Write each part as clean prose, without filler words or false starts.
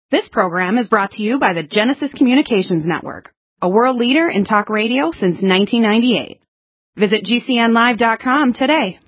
This program is brought to you by the Genesis Communications Network, a world leader in talk radio since 1998. Visit GCNlive.com today.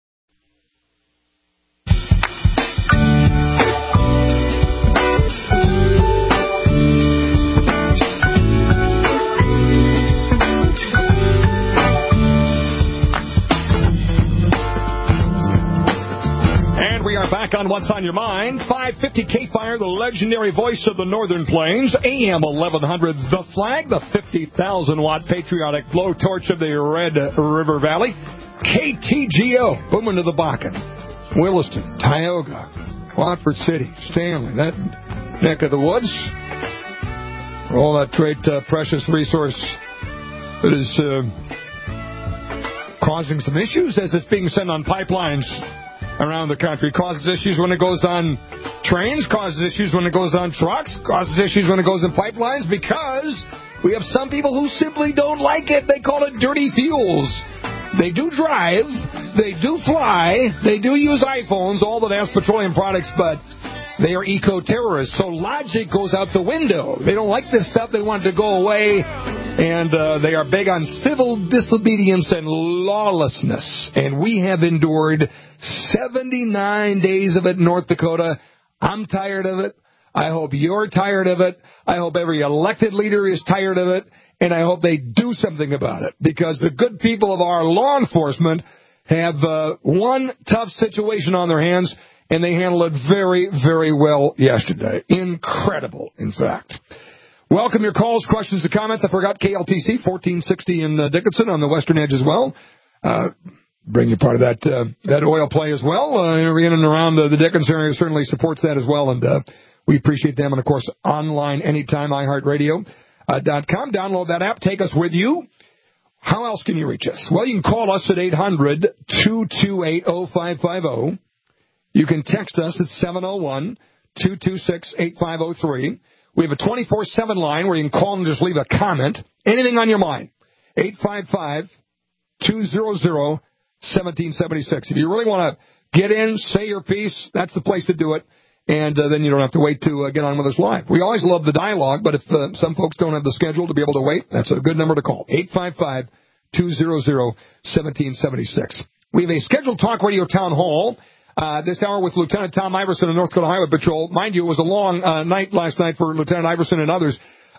We are back on What's on Your Mind. 550 K-Fire, the legendary voice of the Northern Plains. AM 1100, The Flag, the 50,000-watt patriotic blowtorch of the Red River Valley. KTGO, booming to the Bakken. Williston, Tioga, Watford City, Stanley, that neck of the woods. For all that great precious resource that is causing some issues as it's being sent on pipelines around the country. Causes issues when it goes on trains, causes issues when it goes on trucks, causes issues when it goes in pipelines because we have some people who simply don't like it. They call it dirty fuels. They do drive, they do fly, they do use iPhones, all that has petroleum products, but they are eco-terrorists. So logic goes out the window. They don't like this stuff. They want it to go away. And they are big on civil disobedience and lawlessness. And we have endured 79 days of it in North Dakota. I'm tired of it. I hope you're tired of it. I hope every elected leader is tired of it. And I hope they do something about it. Because the good people of our law enforcement have one tough situation on their hands, and they handled it very, very well yesterday. Incredible, in fact. Welcome your calls, questions, and comments. I forgot KLTC, 1460 in Dickinson on the western edge as well. Bring you part of that oil play as well. In and around the Dickinson area certainly supports that as well, and we appreciate them. And, of course, online anytime, iHeartRadio.com. Download that app. Take us with you. How else can you reach us? Well, you can call us at 800-228-0550. You can text us at 701-226-8503. We have a 24/7 line where you can call and just leave a comment. Anything on your mind. 855-200-1776. If you really want to get in, say your piece, that's the place to do it. And then you don't have to wait to get on with us live. We always love the dialogue, but if some folks don't have the schedule to be able to wait, that's a good number to call. 855-200-1776. We have a scheduled talk radio town hall this hour with Lieutenant Tom Iverson of North Dakota Highway Patrol. Mind you, it was a long night last night for Lieutenant Iverson and others.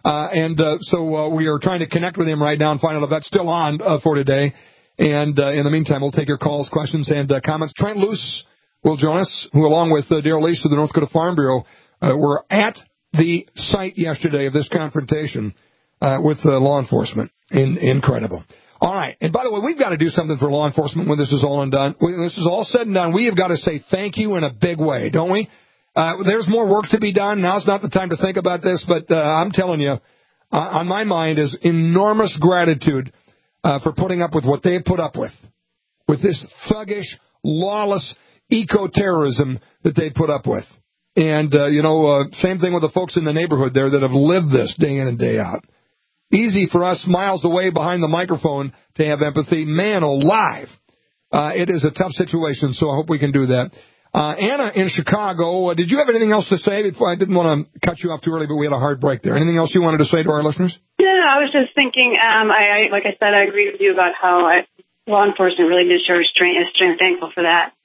So we are trying to connect with him right now and find out if that's still on for today. And in the meantime, we'll take your calls, questions, and comments. Trent Luce will join us, who along with Darrell Lease of the North Dakota Farm Bureau were at the site yesterday of this confrontation with law enforcement. Incredible. All right. And by the way, we've got to do something for law enforcement when this is all done. When this is all said and done, we have got to say thank you in a big way, don't we? There's more work to be done. Now's not the time to think about this, but I'm telling you, on my mind is enormous gratitude for putting up with what they have put up with this thuggish, lawless eco-terrorism that they put up with. And, same thing with the folks in the neighborhood there that have lived this day in and day out. Easy for us miles away behind the microphone to have empathy. Man alive. It is a tough situation, so I hope we can do that. Anna in Chicago, did you have anything else to say? Before I didn't want to cut you off too early, but we had a hard break there. Anything else you wanted to say to our listeners? No, I was just thinking, like I said, I agree with you about how law enforcement really did show restraint, and I'm thankful for that.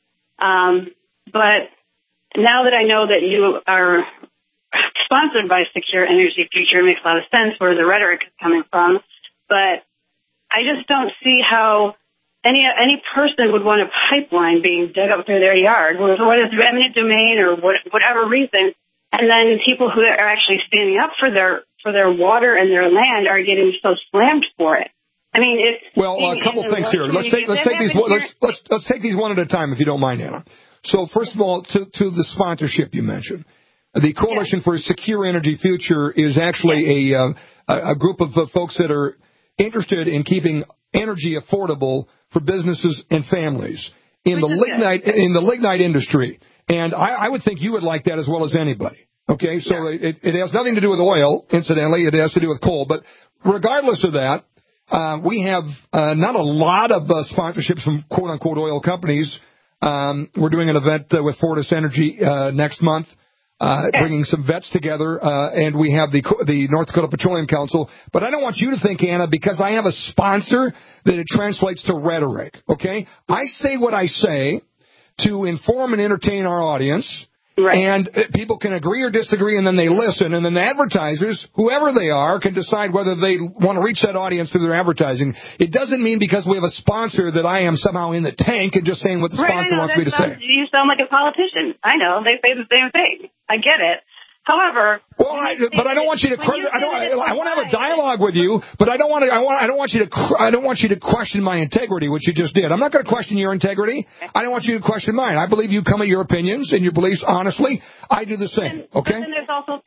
But now that I know that you are sponsored by Secure Energy Future, it makes a lot of sense where the rhetoric is coming from. But I just don't see how any person would want a pipeline being dug up through their yard, whether it's eminent domain or whatever reason, and then people who are actually standing up for their water and their land are getting so slammed for it. I mean, it's a couple things here. Let's take these one at a time, if you don't mind, Anna. So first of all, to the sponsorship you mentioned. The Coalition for a Secure Energy Future is actually a group of folks that are interested in keeping energy affordable for businesses and families in the lignite industry. And I would think you would like that as well as anybody. Okay, so it has nothing to do with oil, incidentally. It has to do with coal. But regardless of that, we have not a lot of sponsorships from quote-unquote oil companies. We're doing an event with Fortis Energy next month. bringing some vets together, and we have the North Dakota Petroleum Council. But I don't want you to think, Anna, because I have a sponsor, that it translates to rhetoric, okay? I say what I say to inform and entertain our audience. Right. And people can agree or disagree, and then they listen. And then the advertisers, whoever they are, can decide whether they want to reach that audience through their advertising. It doesn't mean because we have a sponsor that I am somehow in the tank and just saying what the sponsor wants me to say. You sound like a politician. I know. They say the same thing. I get it. However, but I don't want you to. I want to have a dialogue with you, but I don't want you to question my integrity, which you just did. I'm not going to question your integrity. I don't want you to question mine. I believe you come at your opinions and your beliefs honestly. I do the same. Okay. But then there's also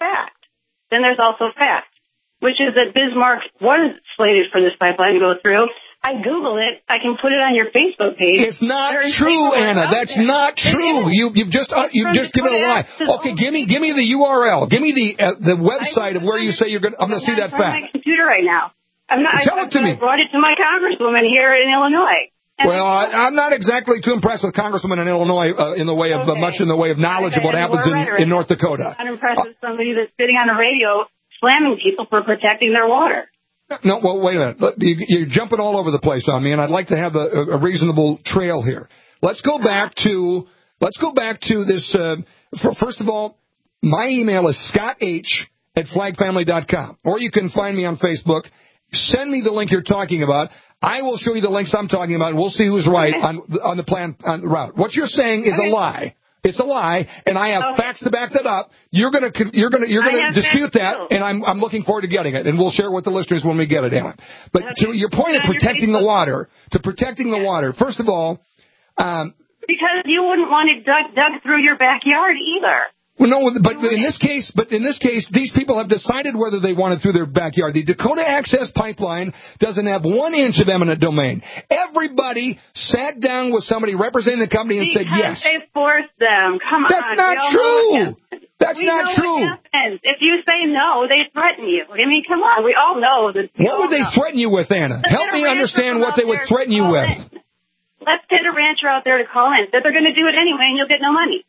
fact, which is that Bismarck was slated for this pipeline to go through. I Google it. I can put it on your Facebook page. It's not true, Anna. That's not true. You've just given a lie. Okay, give me the URL. Give me the website of where you say you're going. I'm going to see that fact. I'm on my computer right now. Tell it to me. I brought it to my congresswoman here in Illinois. Well, I'm not exactly too impressed with congresswomen in Illinois in the way of much in the way of knowledge of what happens in North Dakota. I'm impressed with somebody that's sitting on the radio slamming people for protecting their water. No, well, wait a minute. You're jumping all over the place on me, and I'd like to have a reasonable trail here. Let's go back to this. First of all, my email is scotth@flagfamily.com, or you can find me on Facebook. Send me the link you're talking about. I will show you the links I'm talking about, and we'll see who's right on the plan on the route. What you're saying is a lie. It's a lie, and I have facts to back that up. You're gonna dispute that, and I'm looking forward to getting it, and we'll share it with the listeners when we get it, Anna. But to your point of protecting the water, first of all, because you wouldn't want it dug through your backyard either. Well, no, but in this case, these people have decided whether they want it through their backyard. The Dakota Access Pipeline doesn't have 1 inch of eminent domain. Everybody sat down with somebody representing the company and said yes. Because they forced them. Come on. That's not true. That's not true. If you say no, they threaten you. I mean, come on. We all know that. What would they threaten you with, Anna? Help me understand what they would threaten you with. Let's get a rancher out there to call in. That they're going to do it anyway, and you'll get no money.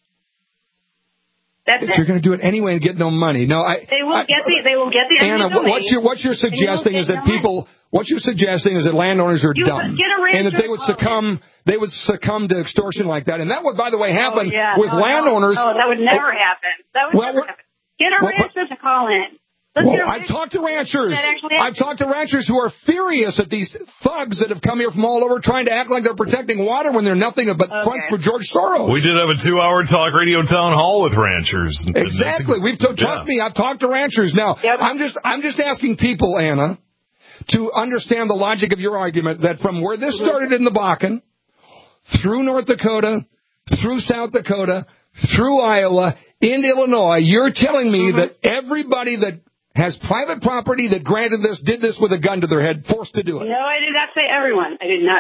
That's You're going to do it anyway and get no money. No, they will get the Anna, what you're suggesting is that landowners are dumb, and that they would succumb to extortion like that. And that would, by the way, happen with landowners. No, that would never happen. Get a rancher to call in. I've talked to ranchers. I've talked to ranchers who are furious at these thugs that have come here from all over trying to act like they're protecting water when they're nothing but fronts for George Soros. We did have a 2-hour talk radio town hall with ranchers. Exactly. Trust me, I've talked to ranchers. Now, I'm just asking people, Anna, to understand the logic of your argument that from where this started in the Bakken, through North Dakota, through South Dakota, through Iowa, into Illinois, you're telling me that everybody that has private property that granted this did this with a gun to their head, forced to do it. No, I did not say everyone.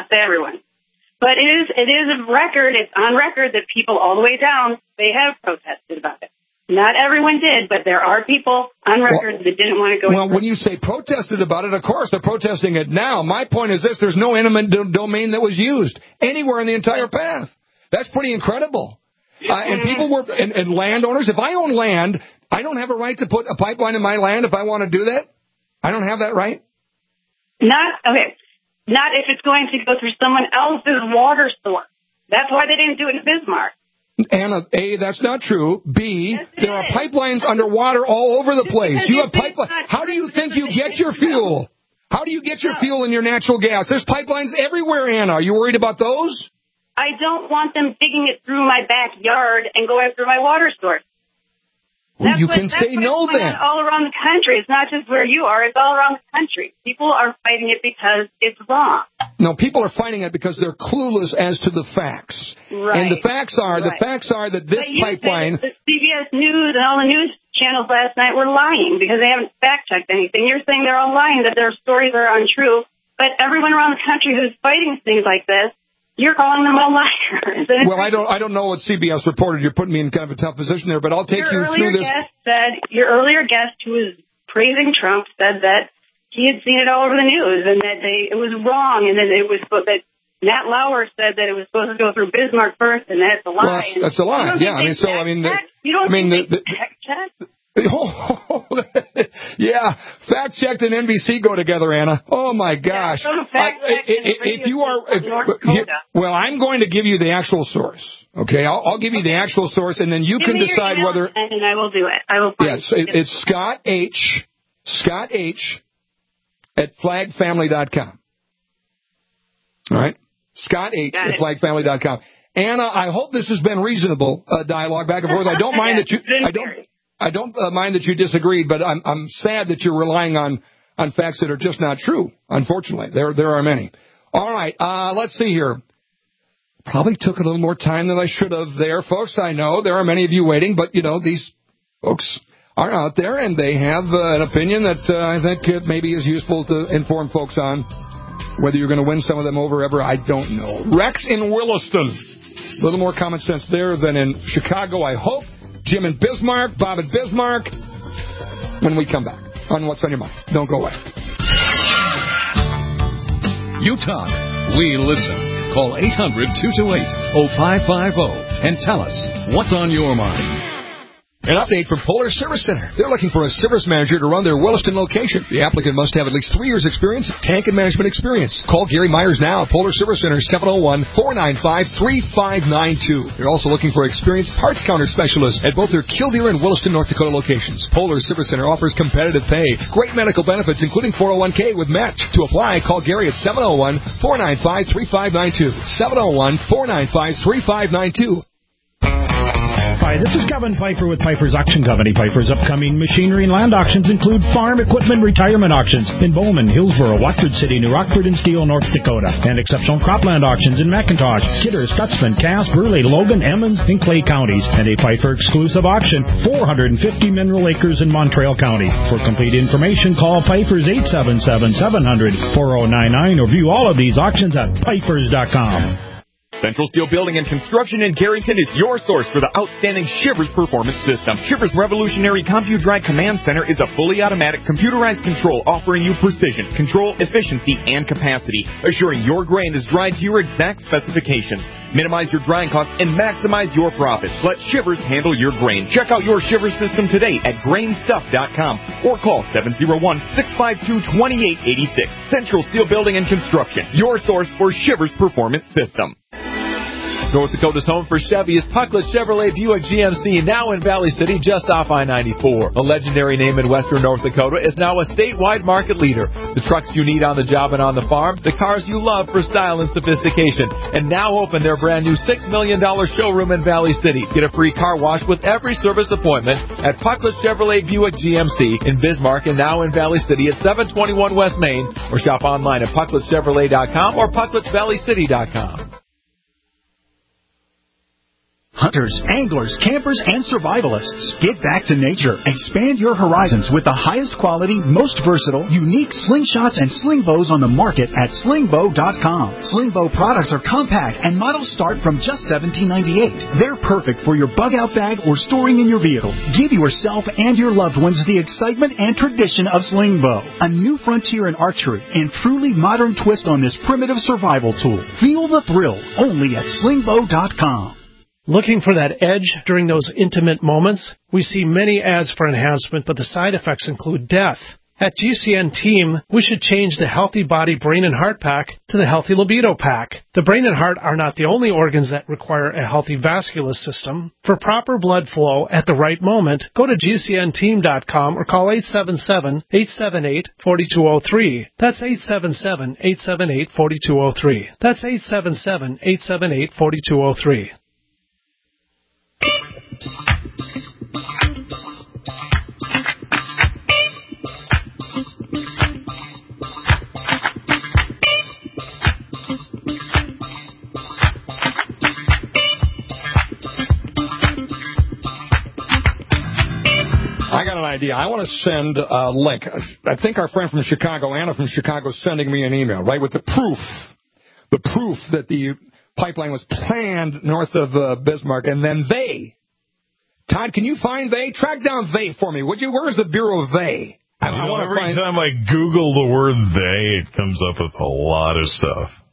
But it is a record. It's on record that people all the way down, they have protested about it. Not everyone did, but there are people on record that didn't want to go. Well, when you say protested about it, of course they're protesting it now. My point is this: there's no eminent domain that was used anywhere in the entire path. That's pretty incredible. And people were, and landowners, if I own land, I don't have a right to put a pipeline in my land if I want to do that? I don't have that right? Not if it's going to go through someone else's water source. That's why they didn't do it in Bismarck. Anna, A, that's not true. B, there are pipelines underwater all over the place. You have pipelines. How do you think you get your fuel? How do you get your fuel and your natural gas? There's pipelines everywhere, Anna. Are you worried about those? I don't want them digging it through my backyard and going through my water source. Well, you can say no then. All around the country. It's not just where you are. It's all around the country. People are fighting it because it's wrong. No, people are fighting it because they're clueless as to the facts. Right. And the facts are that this pipeline. The CBS News and all the news channels last night were lying because they haven't fact-checked anything. You're saying they're all lying, that their stories are untrue. But everyone around the country who's fighting things like this, you're calling them all liars. Well, I don't know what CBS reported. You're putting me in kind of a tough position there, but I'll take you through this. Your earlier guest, who was praising Trump, said that he had seen it all over the news and that it was wrong and that Matt Lauer said that it was supposed to go through Bismarck first, and that's a lie. Well, that's a lie. Yeah, I mean, so, I mean... You don't think they fact check? Yeah, fact checked and NBC go together, Anna. Oh my gosh! If you are, well, I'm going to give you the actual source. Okay, I'll give you the actual source, and then you can decide whether. And I will do it. I will. Yes, it's Scott H. at flagfamily.com. All right, Scott H. at flagfamily.com. Anna, I hope this has been reasonable dialogue back and forth. I don't mind that you. I don't mind that you disagreed, but I'm sad that you're relying on facts that are just not true. Unfortunately, there are many. All right, let's see here. Probably took a little more time than I should have there, folks. I know there are many of you waiting, but these folks are out there and they have an opinion that I think maybe is useful to inform folks on. Whether you're going to win some of them over ever, I don't know. Rex in Williston. A little more common sense there than in Chicago, I hope. Jim in Bismarck, Bob in Bismarck. When we come back on What's on Your Mind. Don't go away. You talk, we listen. Call 800-228-0550 and tell us what's on your mind. An update from Polar Service Center. They're looking for a service manager to run their Williston location. The applicant must have at least 3 years experience, tank and management experience. Call Gary Myers now. Polar Service Center, 701-495-3592. They're also looking for experienced parts counter specialists at both their Killdeer and Williston, North Dakota locations. Polar Service Center offers competitive pay, great medical benefits, including 401k with match. To apply, call Gary at 701-495-3592. 701-495-3592. Hi, this is Kevin Pfeiffer with Pfeiffer's Auction Company. Pfeiffer's upcoming machinery and land auctions include farm equipment retirement auctions in Bowman, Hillsboro, Watford City, New Rockford, and Steele, North Dakota, and exceptional cropland auctions in McIntosh, Kidder, Stutzman, Cass, Burley, Logan, Emmons, and Clay counties, and a Pfeiffer exclusive auction, 450 mineral acres in Montreal County. For complete information, call Pfeiffer's 877-700-4099 or view all of these auctions at Pfeiffer's.com. Central Steel Building and Construction in Carrington is your source for the outstanding Shivers Performance System. Shivers' revolutionary CompuDry Command Center is a fully automatic computerized control offering you precision, control, efficiency, and capacity, assuring your grain is dried to your exact specifications. Minimize your drying costs and maximize your profits. Let Shivers handle your grain. Check out your Shivers system today at grainstuff.com or call 701-652-2886. Central Steel Building and Construction, your source for Shivers Performance System. North Dakota's home for Chevy is Pucklet Chevrolet Buick GMC, now in Valley City, just off I-94. A legendary name in western North Dakota is now a statewide market leader. The trucks you need on the job and on the farm, the cars you love for style and sophistication. And now open their brand new $6 million showroom in Valley City. Get a free car wash with every service appointment at Pucklet Chevrolet Buick GMC in Bismarck and now in Valley City at 721 West Main, or shop online at PuckletChevrolet.com or PuckletValleyCity.com. Hunters, anglers, campers, and survivalists. Get back to nature. Expand your horizons with the highest quality, most versatile, unique slingshots and sling bows on the market at slingbow.com. Sling bow products are compact and models start from just $17.98. They're perfect for your bug out bag or storing in your vehicle. Give yourself and your loved ones the excitement and tradition of sling bow. A new frontier in archery and truly modern twist on this primitive survival tool. Feel the thrill only at slingbow.com. Looking for that edge during those intimate moments? We see many ads for enhancement, but the side effects include death. At GCN Team, we should change the Healthy Body Brain and Heart Pack to the Healthy Libido Pack. The brain and heart are not the only organs that require a healthy vascular system. For proper blood flow at the right moment, go to GCNteam.com or call 877-878-4203. That's 877-878-4203. That's 877-878-4203. I got an idea. I want to send a link. I think our friend from Chicago, Anna from Chicago, is sending me an email, right, with the proof that the pipeline was planned north of Bismarck, and then they. Todd, can you find they? Track down they for me, would you? Where's the Bureau of they? Every time I Google the word they, it comes up with a lot of stuff.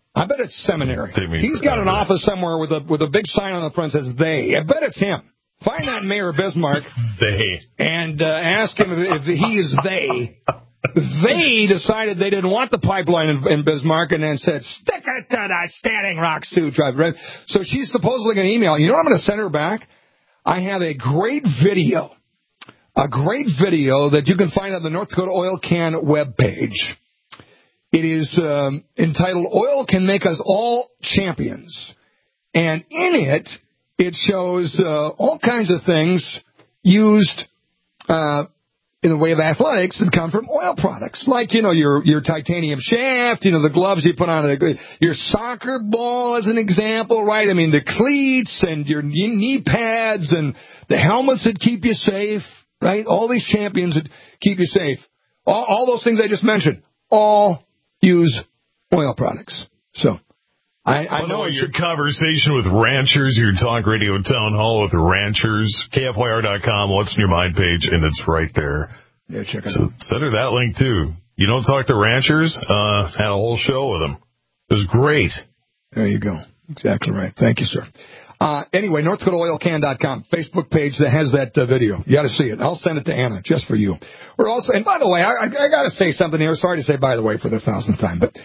I bet it's seminary. He's got an office somewhere with a big sign on the front that says they. I bet it's him. Find that Mayor Bismarck. They. And ask him if he is they. They decided they didn't want the pipeline in Bismarck and then said, stick it to the Standing Rock Sioux Tribe. So she's supposedly going to email. You know what I'm going to send her back? I have a great video that you can find on the North Dakota Oil Can webpage. It is entitled Oil Can Make Us All Champions. And in it shows all kinds of things used in the way of athletics that come from oil products, like, your titanium shaft, the gloves you put on your soccer ball as an example, right? I mean, the cleats and your knee pads and the helmets that keep you safe, right? All these champions that keep you safe. All those things I just mentioned, all use oil products. So I know your conversation with ranchers, your talk radio town hall with ranchers, KFYR.com, What's in Your Mind page, and it's right there. Yeah, check it out. Send her that link, too. You don't talk to ranchers? Had a whole show with them. It was great. There you go. Exactly right. Thank you, sir. Anyway, NorthDakotaOilCan.com, Facebook page that has that video. You got to see it. I'll send it to Anna just for you. We're also, and by the way, I got to say something here. Sorry to say by the way for the 1,000th time, but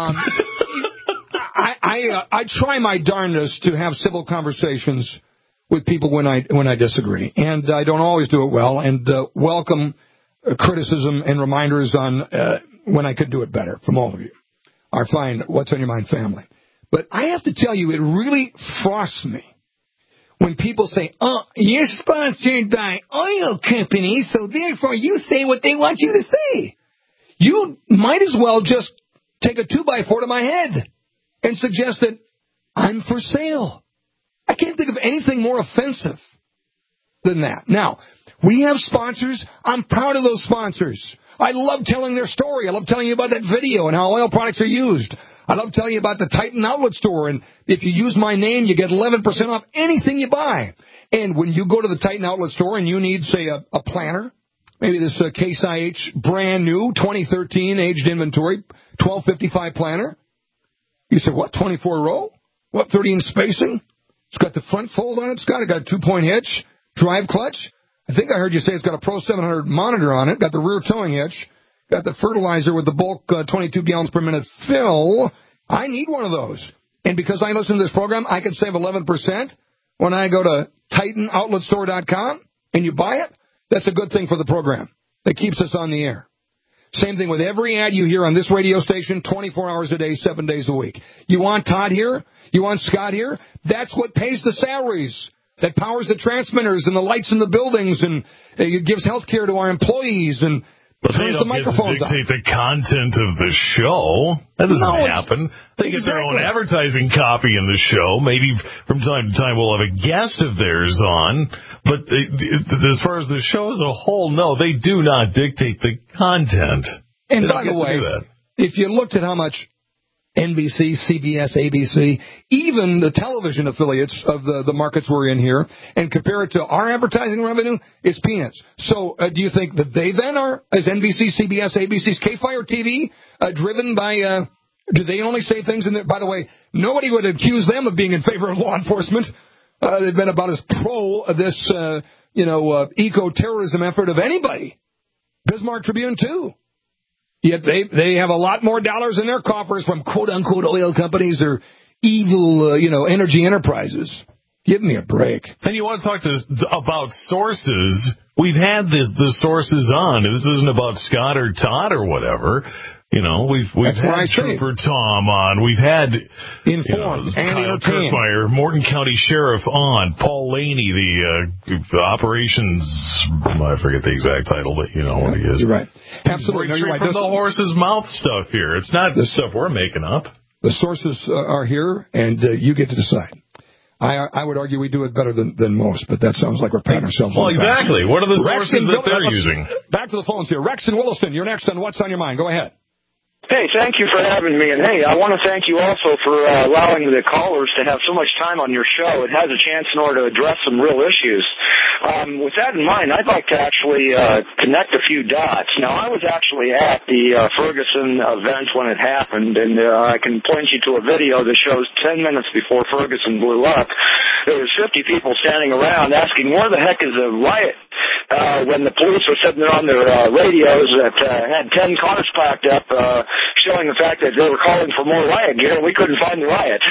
I try my darndest to have civil conversations with people when I disagree, and I don't always do it well. And welcome criticism and reminders on when I could do it better from all of you. Our fine What's on Your Mind family. But I have to tell you, it really frosts me when people say, "Oh, you're sponsored by oil companies, so therefore you say what they want you to say." You might as well just take a 2x4 to my head and suggest that I'm for sale. I can't think of anything more offensive than that. Now, we have sponsors. I'm proud of those sponsors. I love telling their story. I love telling you about that video and how oil products are used. I love telling you about the Titan Outlet Store, and if you use my name, you get 11% off anything you buy. And when you go to the Titan Outlet Store and you need, say, a planner, maybe this Case IH brand new 2013 aged inventory 1255 planner, you say, what, 24 row? What, 30-inch spacing? It's got the front fold on it. It's got a 2-point hitch, drive clutch. I think I heard you say it's got a Pro 700 monitor on it, got the rear towing hitch, got the fertilizer with the bulk 22 gallons per minute fill. I need one of those. And because I listen to this program, I can save 11% when I go to TitanOutletStore.com and you buy it. That's a good thing for the program. That keeps us on the air. Same thing with every ad you hear on this radio station, 24 hours a day, 7 days a week. You want Todd here? You want Scott here? That's what pays the salaries. That powers the transmitters and the lights in the buildings, and it gives health care to our employees and turns the microphones on. But they don't get to dictate the content of the show. That doesn't happen. They get their own advertising copy in the show. Maybe from time to time we'll have a guest of theirs on. But as far as the show as a whole, no, they do not dictate the content. And by the way, if you looked at how much NBC, CBS, ABC, even the television affiliates of the markets we're in here, and compare it to our advertising revenue, it's peanuts. So do you think that they then are, as NBC, CBS, ABC's K-Fire TV, driven by, do they only say things in there? By the way, nobody would accuse them of being in favor of law enforcement. They've been about as pro this, eco-terrorism effort of anybody. Bismarck Tribune, too. Yet they have a lot more dollars in their coffers from quote-unquote oil companies or evil, energy enterprises. Give me a break. And you want to talk about sources. We've had the sources on. This isn't about Scott or Todd or whatever. We've had Trooper Tom on. We've had Informed and Kyle entertained. Kirkmeyer, Morton County Sheriff on. Paul Laney, the operations, I forget the exact title, but you know what he is. You're right. Absolutely. Straight from the horse's mouth stuff here. It's not the stuff we're making up. The sources are here, and you get to decide. I would argue we do it better than most, but that sounds like we're patting ourselves on the back. Exactly. What are the sources that they're using? Back to the phones here. Rex and Williston, you're next on What's on Your Mind. Go ahead. Hey, thank you for having me. And, hey, I want to thank you also for allowing the callers to have so much time on your show. It has a chance in order to address some real issues. With that in mind, I'd like to actually connect a few dots. Now, I was actually at the Ferguson event when it happened, and I can point you to a video that shows 10 minutes before Ferguson blew up. There was 50 people standing around asking, where the heck is the riot? When the police were sitting there on their radios that had 10 cars packed up, showing the fact that they were calling for more riot gear, and we couldn't find the riot.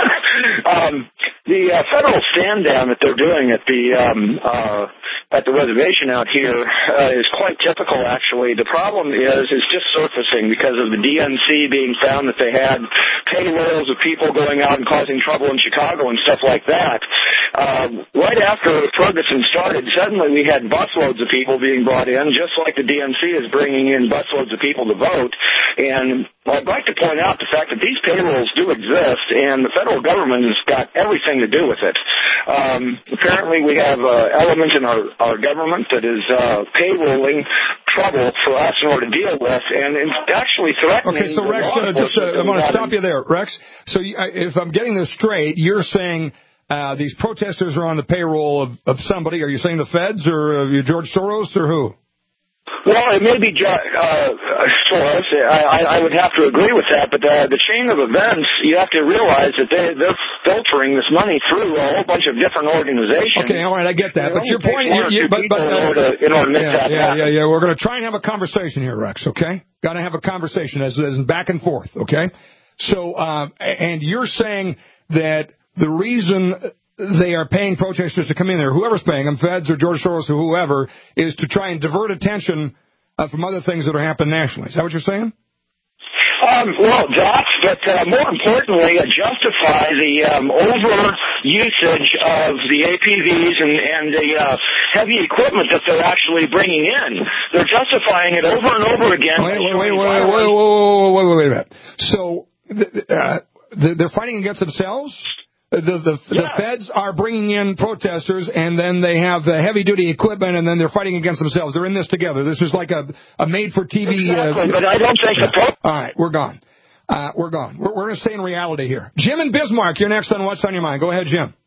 The federal stand down that they're doing at the reservation out here is quite typical, actually. The problem is just surfacing because of the DNC being found that they had payrolls of people going out and causing trouble in Chicago and stuff like that. Right after Ferguson started, suddenly we had busloads of people being brought in, just like the DNC is bringing in busloads of people to vote. And I'd like to point out the fact that these payrolls do exist, and the federal government has got everything to do with it. Apparently we have elements in our government that is payrolling trouble for us in order to deal with, and it's actually threatening. Okay, so Rex, I'm going to stop you there, Rex. So if I'm getting this straight, you're saying these protesters are on the payroll of somebody. Are you saying the feds or George Soros or who? Well, it may be Soros. I would have to agree with that, but the chain of events, you have to realize that they're filtering this money through a whole bunch of different organizations. Okay, all right, I get that. But your point, in order to make that happen. Yeah. We're going to try and have a conversation here, Rex. Okay, got to have a conversation as in back and forth. Okay, so and you're saying that the reason they are paying protesters to come in there, whoever's paying them, feds or George Soros or whoever, is to try and divert attention from other things that are happening nationally. Is that what you're saying? Well, but more importantly, justify the over-usage of the APVs and the heavy equipment that they're actually bringing in. They're justifying it over and over again. Wait a minute. So they're fighting against themselves? The feds are bringing in protesters, and then they have the heavy-duty equipment, and then they're fighting against themselves. They're in this together. This is like a made-for-TV... Exactly, but I don't think... All right, we're gone. We're going to stay in reality here. Jim in Bismarck, you're next on What's on Your Mind. Go ahead, Jim.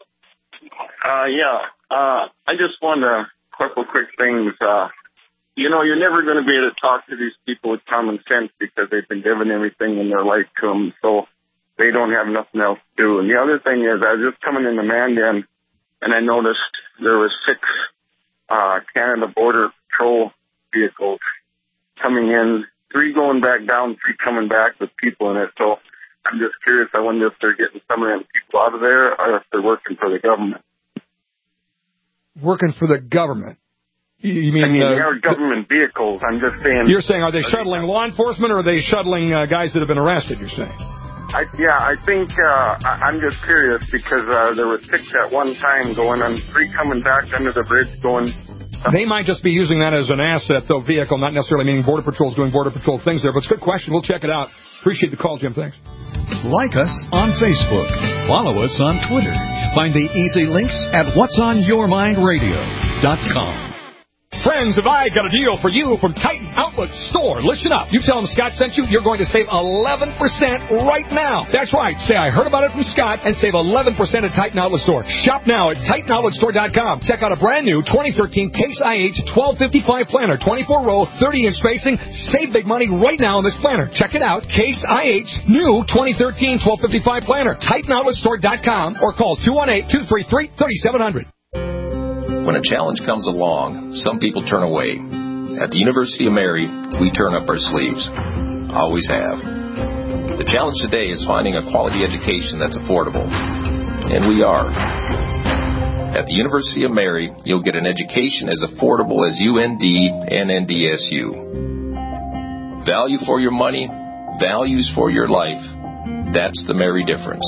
I just want a couple quick things. You're never going to be able to talk to these people with common sense because they've been given everything in their life to them, so they don't have nothing else to do. And the other thing is, I was just coming into Mandan, and I noticed there was 6 Canada Border Patrol vehicles coming in, 3 going back down, 3 coming back with people in it. So I'm just curious, I wonder if they're getting some of them people out of there or if they're working for the government. Working for the government? You mean... they are government vehicles. I'm just saying... You're saying, are they shuttling law enforcement or are they shuttling guys that have been arrested, you're saying? I think I'm just curious because there were 6 at one time going on, 3 coming back under the bridge going... They might just be using that as an asset, though, vehicle, not necessarily meaning Border Patrol's doing Border Patrol things there. But it's a good question. We'll check it out. Appreciate the call, Jim. Thanks. Like us on Facebook. Follow us on Twitter. Find the easy links at whatsonyourmindradio.com. Friends, have I got a deal for you from Titan Outlet Store. Listen up. You tell them Scott sent you, you're going to save 11% right now. That's right. Say I heard about it from Scott and save 11% at Titan Outlet Store. Shop now at TitanOutletStore.com. Check out a brand new 2013 Case IH 1255 planner, 24-row, 30-inch spacing. Save big money right now on this planner. Check it out. Case IH, new 2013 1255 planner. TitanOutletStore.com or call 218-233-3700. When a challenge comes along, some people turn away. At the University of Mary, we turn up our sleeves. Always have. The challenge today is finding a quality education that's affordable. And we are. At the University of Mary, you'll get an education as affordable as UND and NDSU. Value for your money, values for your life. That's the Mary difference.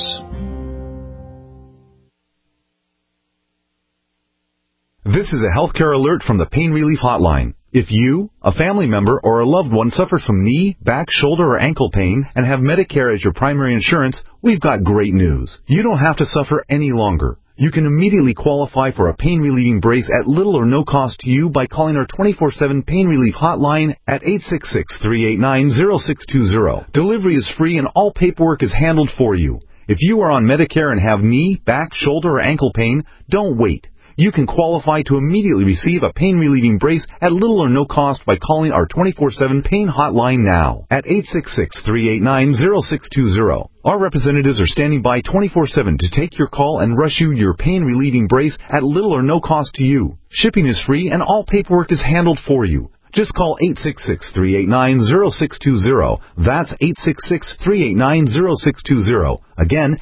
This is a healthcare alert from the Pain Relief Hotline. If you, a family member, or a loved one suffers from knee, back, shoulder, or ankle pain and have Medicare as your primary insurance, we've got great news. You don't have to suffer any longer. You can immediately qualify for a pain-relieving brace at little or no cost to you by calling our 24/7 pain relief hotline at 866-389-0620. Delivery is free and all paperwork is handled for you. If you are on Medicare and have knee, back, shoulder, or ankle pain, don't wait. You can qualify to immediately receive a pain-relieving brace at little or no cost by calling our 24/7 pain hotline now at 866-389-0620. Our representatives are standing by 24/7 to take your call and rush you your pain-relieving brace at little or no cost to you. Shipping is free and all paperwork is handled for you. Just call 866-389-0620. That's 866-389-0620. Again,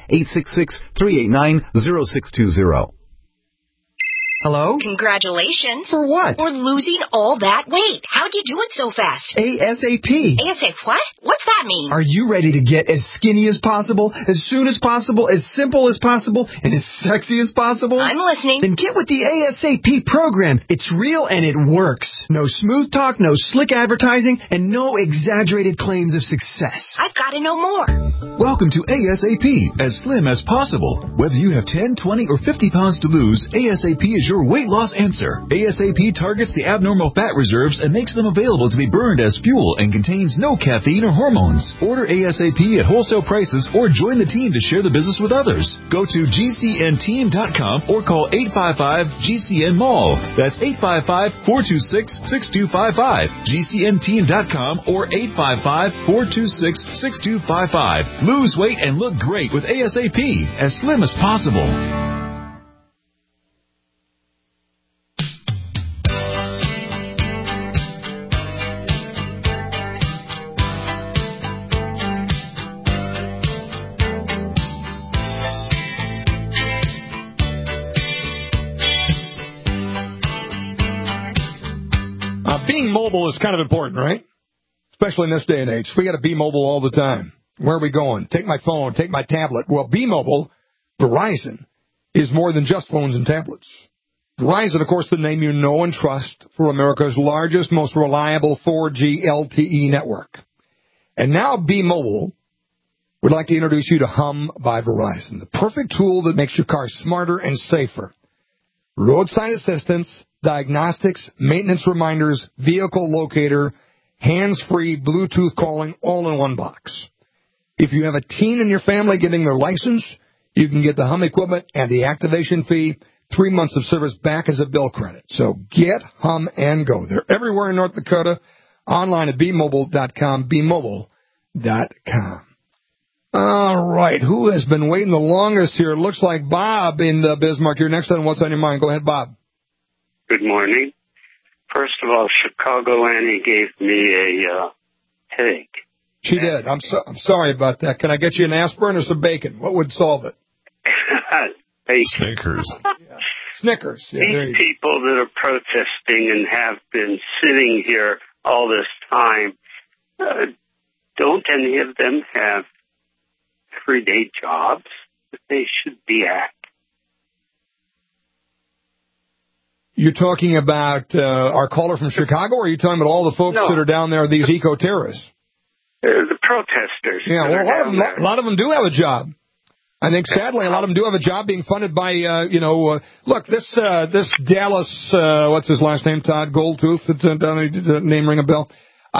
866-389-0620. Hello? Congratulations. For what? For losing all that weight. How'd you do it so fast? ASAP. ASAP what? What's that mean? Are you ready to get as skinny as possible, as soon as possible, as simple as possible, and as sexy as possible? I'm listening. Then get with the ASAP program. It's real and it works. No smooth talk, no slick advertising, and no exaggerated claims of success. I've got to know more. Welcome to ASAP, as slim as possible. Whether you have 10, 20, or 50 pounds to lose, ASAP is your weight loss answer. ASAP targets the abnormal fat reserves and makes them available to be burned as fuel and contains no caffeine or hormones. Order ASAP at wholesale prices or join the team to share the business with others. Go to GCNteam.com or call 855-GCN-MALL. That's 855-426-6255. GCNteam.com or 855-426-6255. Lose weight and look great with ASAP, as slim as possible. Being mobile is kind of important, right? Especially in this day and age. We got to be mobile all the time. Where are we going? Take my phone, take my tablet. Well, Be Mobile, Verizon, is more than just phones and tablets. Verizon, of course, the name you know and trust for America's largest, most reliable 4G LTE network. And now Be Mobile would like to introduce you to Hum by Verizon, the perfect tool that makes your car smarter and safer. Roadside assistance, diagnostics, maintenance reminders, vehicle locator, hands-free Bluetooth calling, all in one box. If you have a teen in your family getting their license, you can get the Hum equipment and the activation fee, 3 months of service back as a bill credit. So get Hum and go. They're everywhere in North Dakota, online at bmobile.com, bmobile.com. All right, who has been waiting the longest here? It looks like Bob in Bismarck. You're next on What's on Your Mind. Go ahead, Bob. Good morning. First of all, Chicago Annie gave me a headache. She did. I'm sorry about that. Can I get you an aspirin or some bacon? What would solve it? Bacon. Snickers. Yeah. Snickers. Yeah, these people that are protesting and have been sitting here all this time, don't any of them have everyday jobs that they should be at? You're talking about our caller from Chicago, or are you talking about all the folks that are down there, these eco-terrorists? The protesters. Yeah, well, a lot of them do have a job. I think, sadly, a lot of them do have a job being funded by, look, this Dallas, what's his last name, Todd Goldtooth, name ring a bell.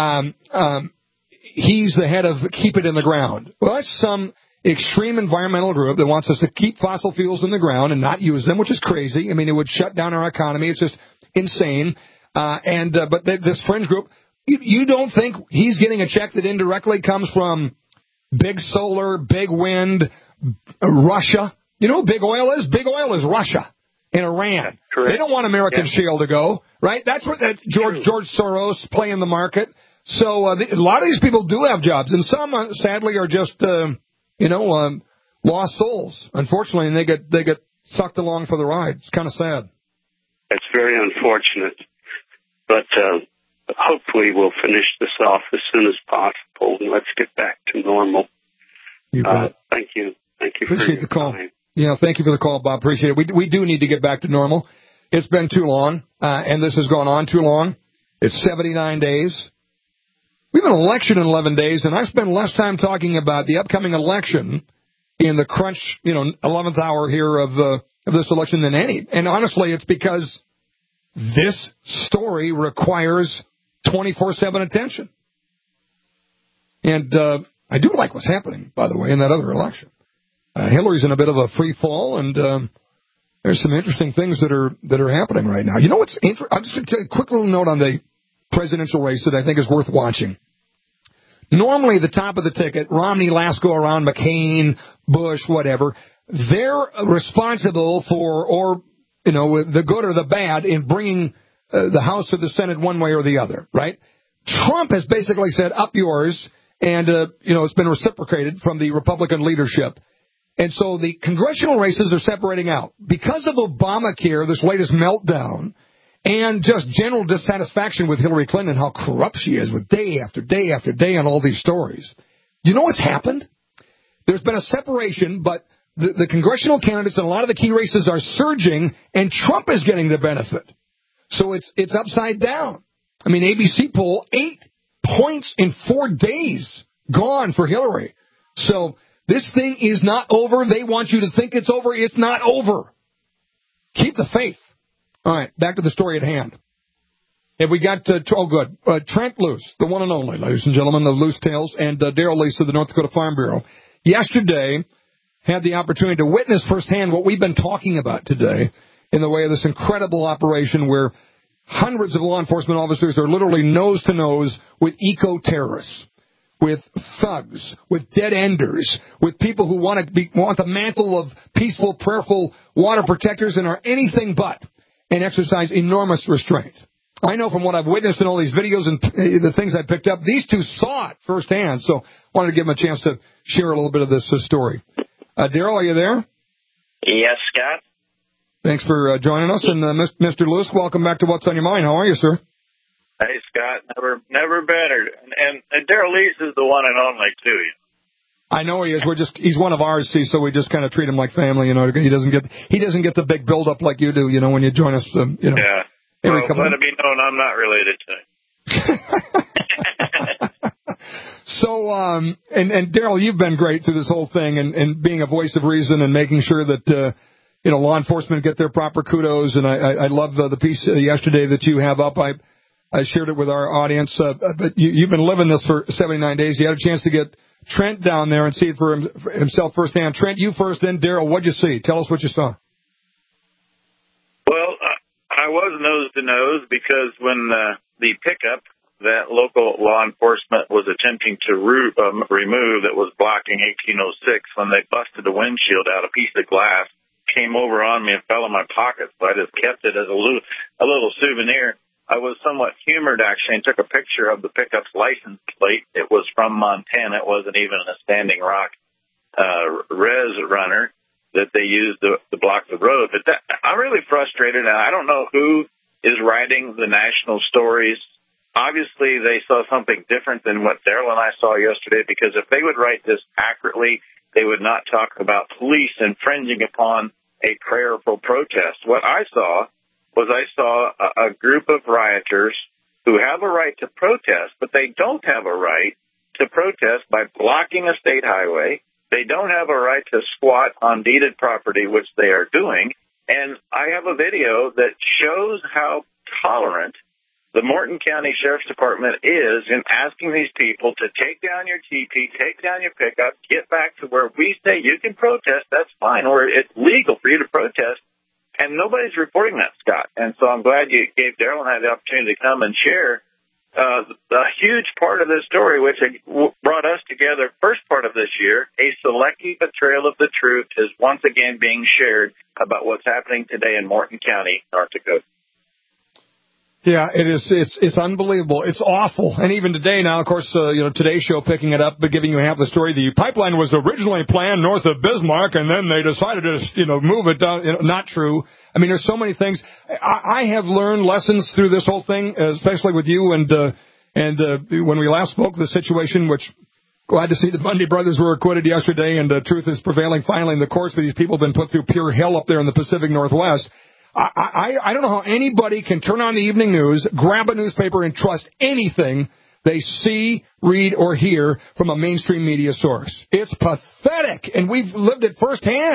He's the head of Keep It in the Ground. Well, that's some extreme environmental group that wants us to keep fossil fuels in the ground and not use them, which is crazy. I mean, it would shut down our economy. It's just insane. But this fringe group, you don't think he's getting a check that indirectly comes from big solar, big wind, Russia? You know what big oil is? Big oil is Russia and Iran. Correct. They don't want American shale to go, right? That's what George Soros playing the market. So a lot of these people do have jobs, and some, sadly, are just lost souls, unfortunately, and they get sucked along for the ride. It's kind of sad. That's very unfortunate, but hopefully we'll finish this off as soon as possible, and let's get back to normal. You bet. Thank you. Thank you. Appreciate the call. Yeah, thank you for the call, Bob. Appreciate it. We do need to get back to normal. It's been too long, and this has gone on too long. It's 79 days. We have an election in 11 days, and I spend less time talking about the upcoming election in the crunch, 11th hour here of of this election than any. And honestly, it's because this story requires 24/7 attention. And I do like what's happening, by the way, in that other election. Hillary's in a bit of a free fall, and there's some interesting things that are happening right now. You know what's interesting? I'll just take a quick little note on the presidential race that I think is worth watching. Normally, the top of the ticket, Romney, last go around, McCain, Bush, whatever, they're responsible for, or, you know, the good or the bad in bringing the House or the Senate one way or the other, right? Trump has basically said, up yours, and, you know, it's been reciprocated from the Republican leadership. And so the congressional races are separating out. Because of Obamacare, this latest meltdown, and just general dissatisfaction with Hillary Clinton and how corrupt she is with day after day after day on all these stories. You know what's happened? There's been a separation, but the congressional candidates in a lot of the key races are surging, and Trump is getting the benefit. So it's upside down. I mean, ABC poll, 8 points in 4 days gone for Hillary. So this thing is not over. They want you to think it's over. It's not over. Keep the faith. All right, back to the story at hand. Have we got, Trent Luce, the one and only, ladies and gentlemen, the Loose Tales, and Daryl Lease of the North Dakota Farm Bureau. Yesterday, had the opportunity to witness firsthand what we've been talking about today in the way of this incredible operation where hundreds of law enforcement officers are literally nose-to-nose with eco-terrorists, with thugs, with dead-enders, with people who want the mantle of peaceful, prayerful water protectors and are anything but, and exercise enormous restraint. I know from what I've witnessed in all these videos and the things I picked up, these two saw it firsthand, so wanted to give them a chance to share a little bit of this story. Daryl, are you there? Yes, Scott. Thanks for joining us. And Mr. Lewis, welcome back to What's on Your Mind. How are you, sir? Hey, Scott. Never better. And Daryl Lease is the one and only, too. I know he is. He's one of ours, see, so we just kind of treat him like family. You know, he doesn't get the big build up like you do. You know, when you join us. You know. Yeah. Well, let it be known I'm not related to him. So, and Daryl, you've been great through this whole thing and being a voice of reason and making sure that, you know, law enforcement get their proper kudos. And I love the piece yesterday that you have up. I shared it with our audience. But you've been living this for 79 days. You had a chance to get Trent down there and see it for himself firsthand. Trent, you first, then Daryl, what'd you see? Tell us what you saw. Well, I was nose to nose because when the pickup that local law enforcement was attempting to remove that was blocking 1806, when they busted the windshield out, a piece of glass came over on me and fell in my pocket, so I just kept it as a little souvenir. I was somewhat humored, actually, and took a picture of the pickup's license plate. It was from Montana. It wasn't even a Standing Rock res runner that they used to block the road. But I'm really frustrated, and I don't know who is writing the national stories. Obviously, they saw something different than what Daryl and I saw yesterday, because if they would write this accurately, they would not talk about police infringing upon a prayerful protest. What I saw was a group of rioters who have a right to protest, but they don't have a right to protest by blocking a state highway. They don't have a right to squat on deeded property, which they are doing. And I have a video that shows how tolerant the Morton County Sheriff's Department is in asking these people to take down your TP, take down your pickup, get back to where we say you can protest, that's fine, or it's legal for you to protest. And nobody's reporting that, Scott. And so I'm glad you gave Daryl and I the opportunity to come and share a huge part of this story, which brought us together first part of this year. A selective betrayal of the truth is once again being shared about what's happening today in Morton County, North Dakota. Yeah, it is. It's unbelievable. It's awful. And even today now, of course, Today's Show picking it up, but giving you half the story. The pipeline was originally planned north of Bismarck, and then they decided to, move it down. Not true. I mean, there's so many things. I have learned lessons through this whole thing, especially with you. And when we last spoke, the situation, which glad to see the Bundy brothers were acquitted yesterday, and truth is prevailing finally in the courts. But these people have been put through pure hell up there in the Pacific Northwest. I don't know how anybody can turn on the evening news, grab a newspaper, and trust anything they see, read, or hear from a mainstream media source. It's pathetic, and we've lived it firsthand.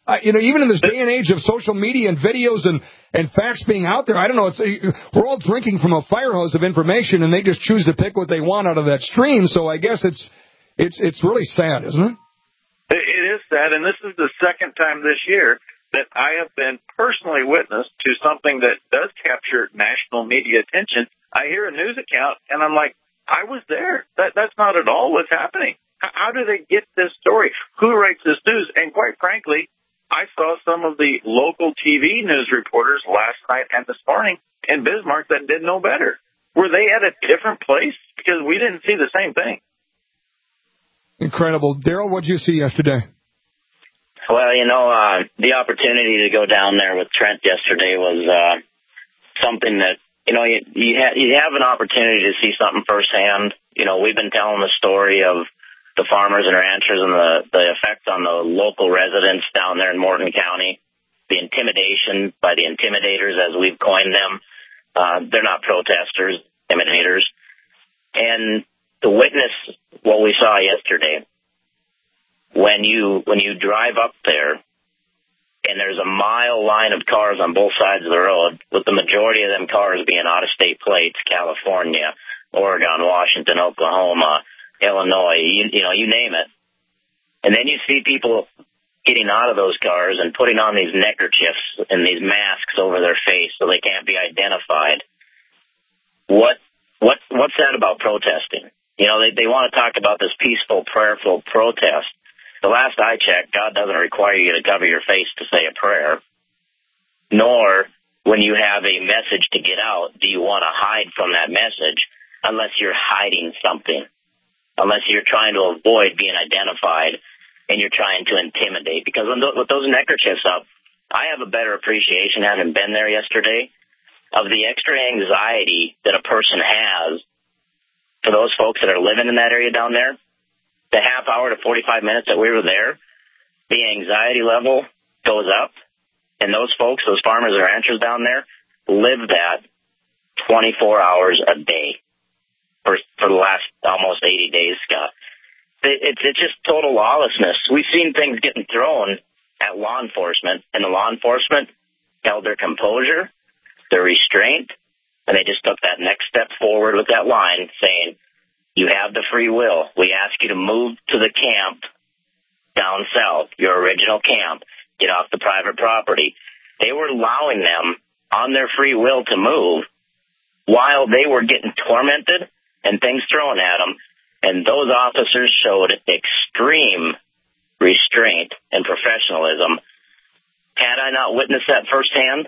Even in this day and age of social media and videos and facts being out there, I don't know. We're all drinking from a fire hose of information, and they just choose to pick what they want out of that stream. So I guess it's really sad, isn't it? It is sad, and this is the second time this year that I have been personally witness to something that does capture national media attention. I hear a news account, and I'm like, I was there. That's not at all what's happening. How do they get this story? Who writes this news? And quite frankly, I saw some of the local TV news reporters last night and this morning in Bismarck that did no better. Were they at a different place? Because we didn't see the same thing. Incredible. Daryl, what did you see yesterday? Well, the opportunity to go down there with Trent yesterday was something that, you have an opportunity to see something firsthand. We've been telling the story of the farmers and ranchers and the effects on the local residents down there in Morton County, the intimidation by the intimidators, as we've coined them. They're not protesters, intimidators. And to witness what we saw yesterday, when you drive up there and there's a mile line of cars on both sides of the road, with the majority of them cars being out-of-state plates, California, Oregon, Washington, Oklahoma, Illinois, you name it. And then you see people getting out of those cars and putting on these neckerchiefs and these masks over their face so they can't be identified. What's that about protesting? They want to talk about this peaceful, prayerful protest. The last I checked, God doesn't require you to cover your face to say a prayer, nor when you have a message to get out, do you want to hide from that message unless you're hiding something. Unless you're trying to avoid being identified and you're trying to intimidate. Because with those neckerchiefs up, I have a better appreciation, having been there yesterday, of the extra anxiety that a person has for those folks that are living in that area down there. The half hour to 45 minutes that we were there, the anxiety level goes up. And those folks, those farmers and ranchers down there, live that 24 hours a day. For the last almost 80 days, Scott. It's just total lawlessness. We've seen things getting thrown at law enforcement, and the law enforcement held their composure, their restraint, and they just took that next step forward with that line saying, you have the free will. We ask you to move to the camp down south, your original camp. Get off the private property. They were allowing them on their free will to move while they were getting tormented and things thrown at them, and those officers showed extreme restraint and professionalism. Had I not witnessed that firsthand,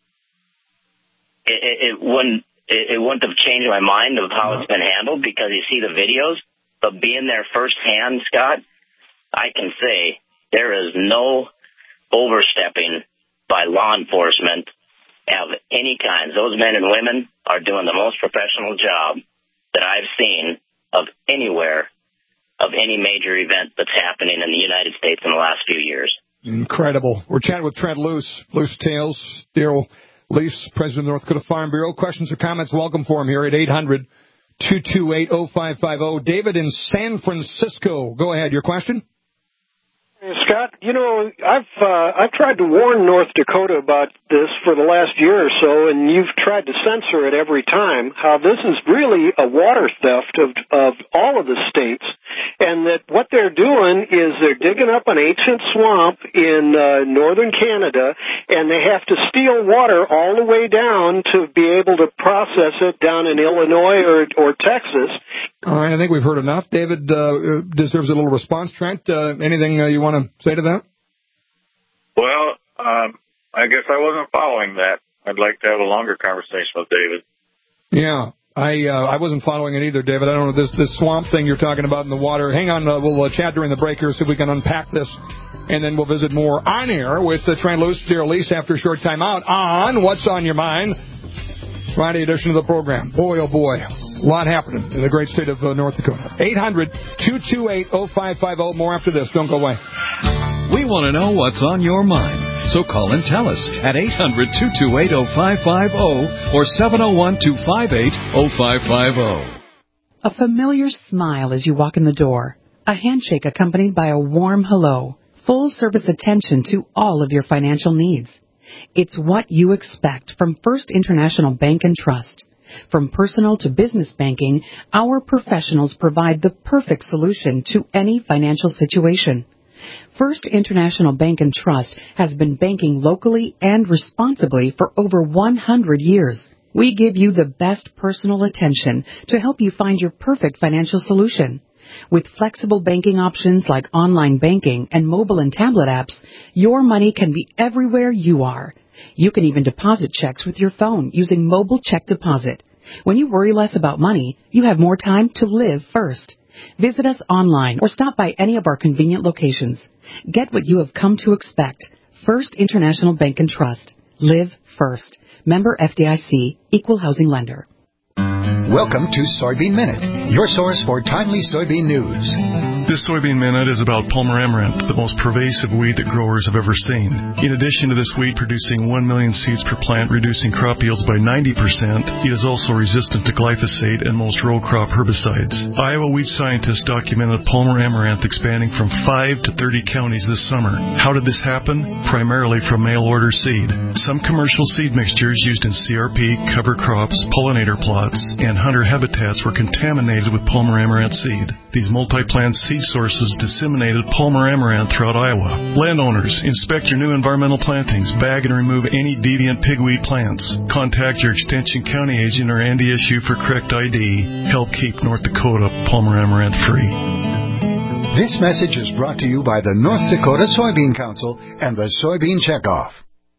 it wouldn't have changed my mind of how it's been handled, because you see the videos, but being there firsthand, Scott, I can say there is no overstepping by law enforcement of any kind. Those men and women are doing the most professional job that I've seen of anywhere, of any major event that's happening in the United States in the last few years. Incredible. We're chatting with Trent Luce, Loose Tales, Daryl Lease, President of the North Dakota Farm Bureau. Questions or comments, welcome for him here at 800-228-0550. David in San Francisco. Go ahead, your question? Scott, I've tried to warn North Dakota about this for the last year or so, and you've tried to censor it every time, how this is really a water theft of all of the states, and that what they're doing is they're digging up an ancient swamp in northern Canada, and they have to steal water all the way down to be able to process it down in Illinois or Texas. All right, I think we've heard enough. David deserves a little response. Trent, anything you want to say to that? Well, I guess I wasn't following that. I'd like to have a longer conversation with David. Yeah, I wasn't following it either, David. I don't know, this swamp thing you're talking about in the water. Hang on, we'll chat during the break here, see if we can unpack this, and then we'll visit more on air with Trent Luce, Daryl Lease after a short time out on What's on Your Mind, Friday edition of the program. Boy, oh boy, a lot happening in the great state of North Dakota. 800-228-0550. More after this. Don't go away. We want to know what's on your mind. So call and tell us at 800-228-0550 or 701-258-0550. A familiar smile as you walk in the door. A handshake accompanied by a warm hello. full-service attention to all of your financial needs. It's what you expect from First International Bank and Trust. From personal to business banking, our professionals provide the perfect solution to any financial situation. First International Bank and Trust has been banking locally and responsibly for over 100 years. We give you the best personal attention to help you find your perfect financial solution. With flexible banking options like online banking and mobile and tablet apps, your money can be everywhere you are. You can even deposit checks with your phone using mobile check deposit. When you worry less about money, you have more time to live first. Visit us online or stop by any of our convenient locations. Get what you have come to expect. First International Bank and Trust. Live first. Member FDIC, Equal Housing Lender. Welcome to Soybean Minute, your source for timely soybean news. This Soybean Minute is about Palmer amaranth, the most pervasive weed that growers have ever seen. In addition to this weed producing 1 million seeds per plant, reducing crop yields by 90%, it is also resistant to glyphosate and most row crop herbicides. Iowa weed scientists documented Palmer amaranth expanding from 5 to 30 counties this summer. How did this happen? Primarily from mail-order seed. Some commercial seed mixtures used in CRP, cover crops, pollinator plots, and hunter habitats were contaminated with Palmer amaranth seed. These multi-plant seed sources disseminated Palmer amaranth throughout Iowa. Landowners, inspect your new environmental plantings, bag and remove any deviant pigweed plants. Contact your Extension County agent or NDSU for correct ID. Help keep North Dakota Palmer amaranth free. This message is brought to you by the North Dakota Soybean Council and the Soybean Checkoff.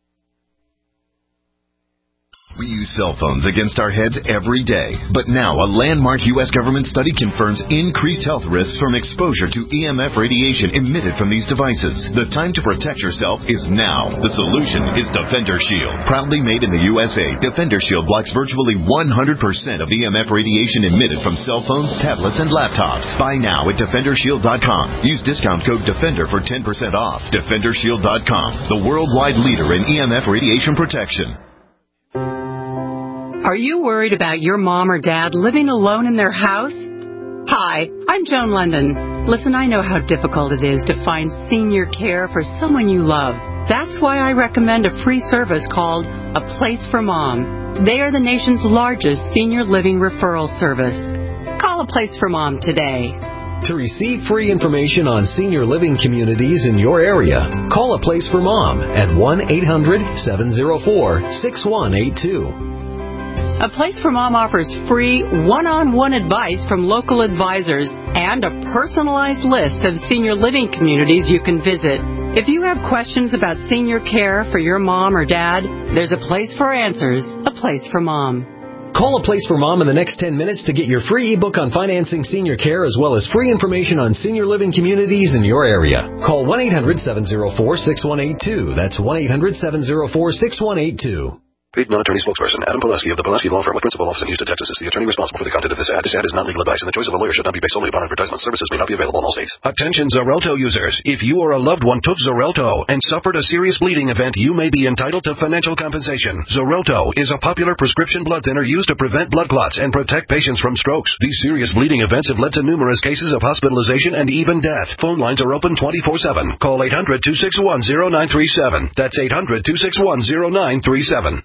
We use cell phones against our heads every day. But now, a landmark U.S. government study confirms increased health risks from exposure to EMF radiation emitted from these devices. The time to protect yourself is now. The solution is Defender Shield. Proudly made in the USA, Defender Shield blocks virtually 100% of EMF radiation emitted from cell phones, tablets, and laptops. Buy now at DefenderShield.com. Use discount code DEFENDER for 10% off. DefenderShield.com, the worldwide leader in EMF radiation protection. Are you worried about your mom or dad living alone in their house? Hi, I'm Joan London. Listen, I know how difficult it is to find senior care for someone you love. That's why I recommend a free service called A Place for Mom. They are the nation's largest senior living referral service. Call A Place for Mom today. To receive free information on senior living communities in your area, call A Place for Mom at 1-800-704-6182. A Place for Mom offers free one-on-one advice from local advisors and a personalized list of senior living communities you can visit. If you have questions about senior care for your mom or dad, there's a place for answers, A Place for Mom. Call A Place for Mom in the next 10 minutes to get your free ebook on financing senior care as well as free information on senior living communities in your area. Call 1-800-704-6182. That's 1-800-704-6182. Paid non-attorney spokesperson Adam Pulaski of the Pulaski Law Firm with principal office in Houston, Texas is the attorney responsible for the content of this ad. This ad is not legal advice, and the choice of a lawyer should not be based solely upon advertisement. Services may not be available in all states. Attention Xarelto users. If you or a loved one took Xarelto and suffered a serious bleeding event, you may be entitled to financial compensation. Xarelto is a popular prescription blood thinner used to prevent blood clots and protect patients from strokes. These serious bleeding events have led to numerous cases of hospitalization and even death. Phone lines are open 24/7. Call 800-261-0937. That's 800-261-0937.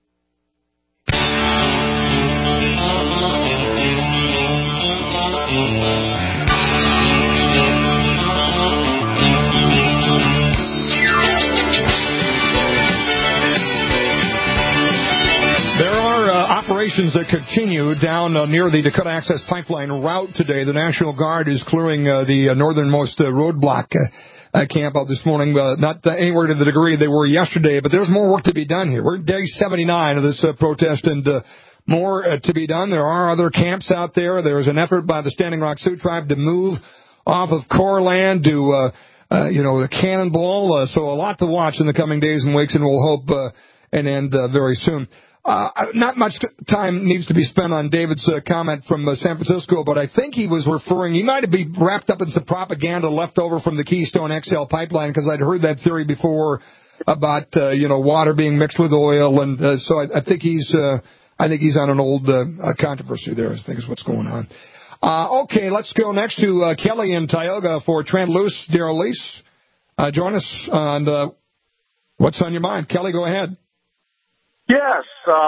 Operations that continue down near the Dakota Access Pipeline route today. The National Guard is clearing the northernmost roadblock camp out this morning. Not anywhere to the degree they were yesterday, but there's more work to be done here. We're day 79 of this protest, and more to be done. There are other camps out there. There's an effort by the Standing Rock Sioux Tribe to move off of Core land to, the Cannonball. So a lot to watch in the coming days and weeks, and we'll hope an end very soon. Not much time needs to be spent on David's comment from San Francisco, but I think he was referring, he might have been wrapped up in some propaganda left over from the Keystone XL pipeline, because I'd heard that theory before about, water being mixed with oil, and so I think he's on an old controversy there, I think is what's going on. Okay, let's go next to Kelly in Tioga for Trent Luce, Daryl Lease. Join us on What's on Your Mind. Kelly, go ahead. Yes,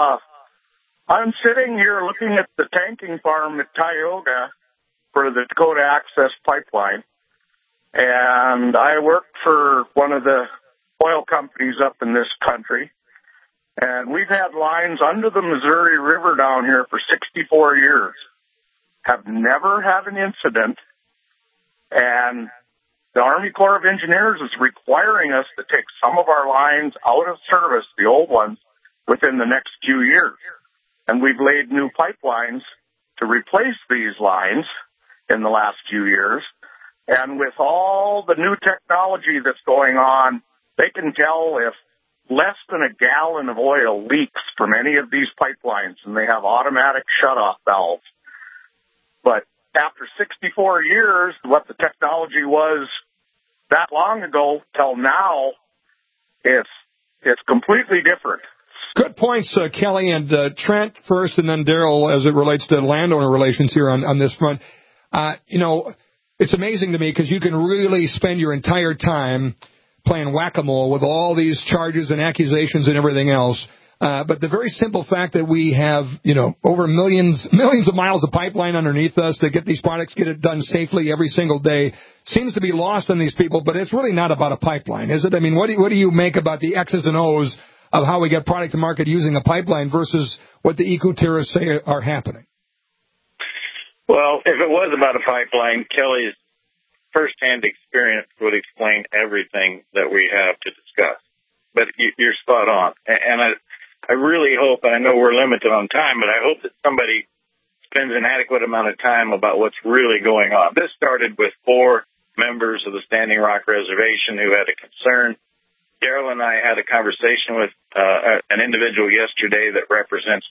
I'm sitting here looking at the tanking farm at Tioga for the Dakota Access Pipeline, and I work for one of the oil companies up in this country, and we've had lines under the Missouri River down here for 64 years, have never had an incident, and the Army Corps of Engineers is requiring us to take some of our lines out of service, the old ones, within the next few years. And we've laid new pipelines to replace these lines in the last few years. And with all the new technology that's going on, they can tell if less than a gallon of oil leaks from any of these pipelines, and they have automatic shutoff valves. But after 64 years, what the technology was that long ago till now, it's completely different. Good points, Kelly, and Trent first, and then Daryl as it relates to landowner relations here on this front. It's amazing to me because you can really spend your entire time playing whack-a-mole with all these charges and accusations and everything else. But the very simple fact that we have, over millions of miles of pipeline underneath us to get these products, get it done safely every single day, seems to be lost on these people. But it's really not about a pipeline, is it? I mean, what do you make about the X's and O's of how we get product to market using a pipeline versus what the eco-terrorists say are happening? Well, if it was about a pipeline, Kelly's firsthand experience would explain everything that we have to discuss. But you're spot on. And I really hope, and I know we're limited on time, but I hope that somebody spends an adequate amount of time about what's really going on. This started with 4 members of the Standing Rock Reservation who had a concern. Daryl and I had a conversation with an individual yesterday that represents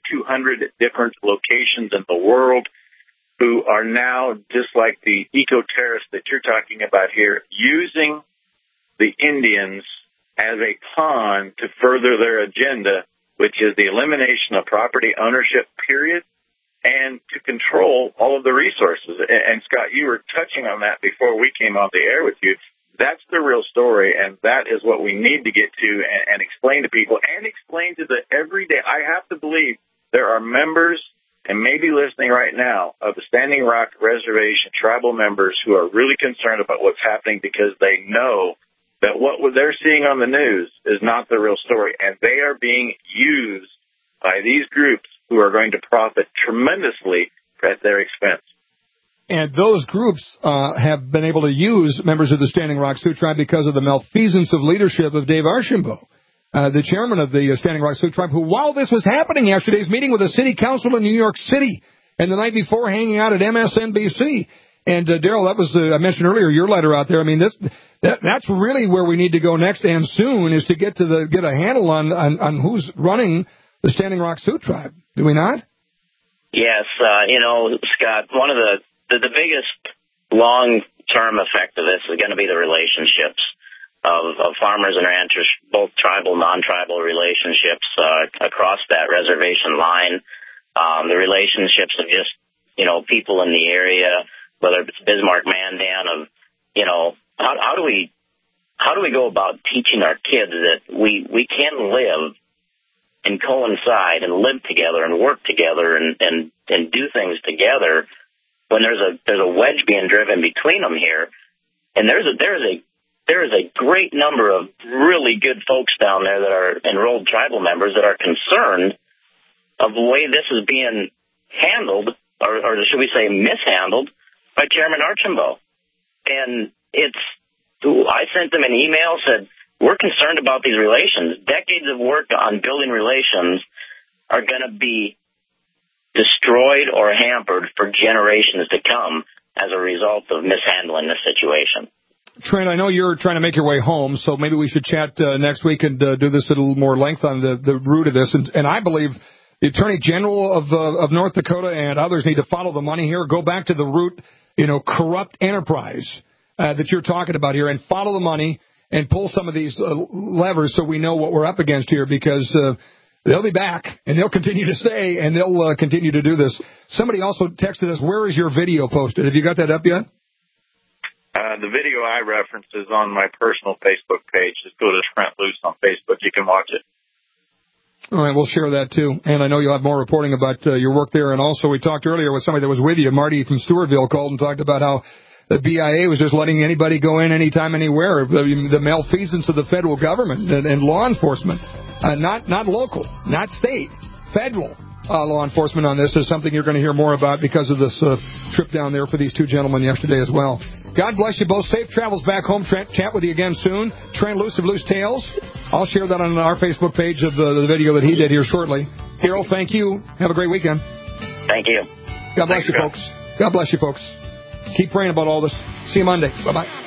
200 different locations in the world who are now, just like the eco-terrorists that you're talking about here, using the Indians as a pawn to further their agenda, which is the elimination of property ownership, period, and to control all of the resources. And Scott, you were touching on that before we came on the air with you. That's the real story, and that is what we need to get to and explain to people and explain to the everyday. I have to believe there are members, and maybe listening right now, of the Standing Rock Reservation tribal members who are really concerned about what's happening because they know that what they're seeing on the news is not the real story, and they are being used by these groups who are going to profit tremendously at their expense. And those groups have been able to use members of the Standing Rock Sioux Tribe because of the malfeasance of leadership of Dave Archambault, the chairman of the Standing Rock Sioux Tribe, who, while this was happening yesterday, is meeting with the city council in New York City, and the night before hanging out at MSNBC. And, Daryl, that was, I mentioned earlier, your letter out there. I mean, that's really where we need to go next and soon, is to get a handle on who's running the Standing Rock Sioux Tribe. Do we not? Yes. Scott, one of the biggest long-term effect of this is going to be the relationships of farmers and ranchers, both tribal, non-tribal relationships across that reservation line. The relationships of just, people in the area, whether it's Bismarck, Mandan, how do we go about teaching our kids that we can live and coincide and live together and work together and do things together when there's a wedge being driven between them here, and there is a great number of really good folks down there that are enrolled tribal members that are concerned of the way this is being handled, or should we say mishandled, by Chairman Archambault. And I sent them an email, said, we're concerned about these relations. Decades of work on building relations are going to be destroyed or hampered for generations to come as a result of mishandling this situation. Trent, I know you're trying to make your way home, so maybe we should chat next week and do this at a little more length on the root of this. And I believe the Attorney General of North Dakota and others need to follow the money here, go back to the root, corrupt enterprise that you're talking about here, and follow the money and pull some of these levers so we know what we're up against here, because they'll be back, and they'll continue to stay, and they'll continue to do this. Somebody also texted us, where is your video posted? Have you got that up yet? The video I referenced is on my personal Facebook page. Just go to Trent Loos on Facebook. You can watch it. All right, we'll share that, too. And I know you'll have more reporting about your work there. And also, we talked earlier with somebody that was with you. Marty from Stewartville called and talked about how the BIA was just letting anybody go in anytime, anywhere. The malfeasance of the federal government and law enforcement. Not local, not state, federal law enforcement on this is something you're going to hear more about because of this trip down there for these two gentlemen yesterday as well. God bless you both. Safe travels back home. Chat with you again soon. Trent Loos of Loose Tales. I'll share that on our Facebook page of the video that he did here shortly. Carol, thank you. Have a great weekend. Thank you. God bless you, folks. God bless you, folks. Keep praying about all this. See you Monday. Bye-bye.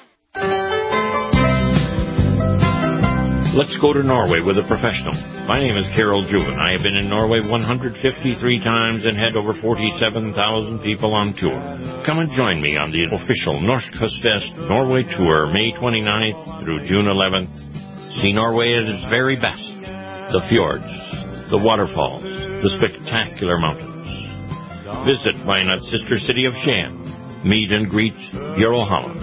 Let's go to Norway with a professional. My name is Carol Juven. I have been in Norway 153 times and had over 47,000 people on tour. Come and join me on the official Norsk Kystfest Norway Tour, May 29th through June 11th. See Norway at its very best. The fjords, the waterfalls, the spectacular mountains. Visit Vinut's sister city of Skien. Meet and greet Jarl Holland.